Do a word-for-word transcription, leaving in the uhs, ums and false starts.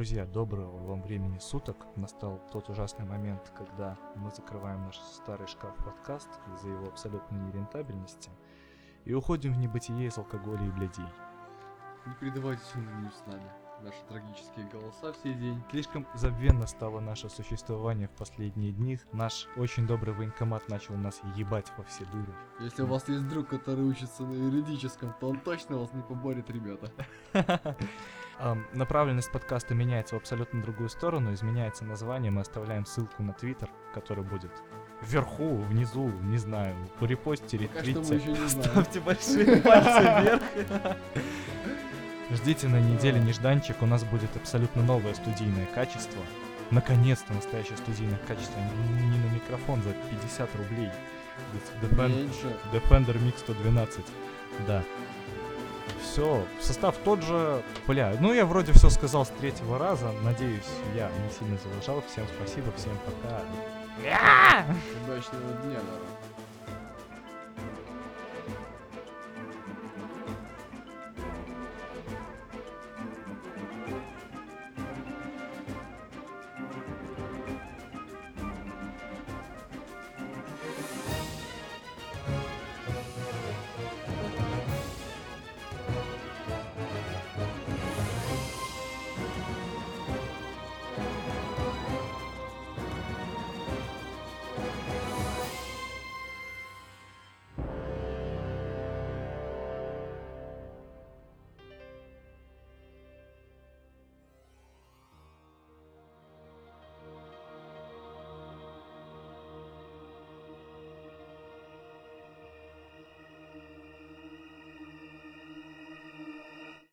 Друзья, доброго вам времени суток. Настал тот ужасный момент, когда мы закрываем наш старый шкаф-подкаст из-за его абсолютной нерентабельности и уходим в небытие из алкоголя и блядей. Не передавайте унынию с нами. Наши трагические голоса в сей день. Слишком забвенно стало наше существование в последние дни. Наш очень добрый военкомат начал нас ебать во все дыры. Если у вас есть друг, который учится на юридическом, то он точно вас не поборет, ребята. Um, направленность подкаста меняется в абсолютно другую сторону, изменяется название, мы оставляем ссылку на Твиттер, который будет вверху, внизу, не знаю, репостите, ретвитите. Пока что мы еще не знаем. Ставьте большие пальцы вверх. Ждите на неделе нежданчик, у нас будет абсолютно новое студийное качество. Наконец-то настоящее студийное качество, не, не на микрофон за пятьдесят рублей. Меньше. Defender Mix сто двенадцать, да. Все, состав тот же, бля, ну я вроде все сказал с третьего раза, надеюсь, я не сильно залажал, всем спасибо, всем пока. Удачного дня, народ.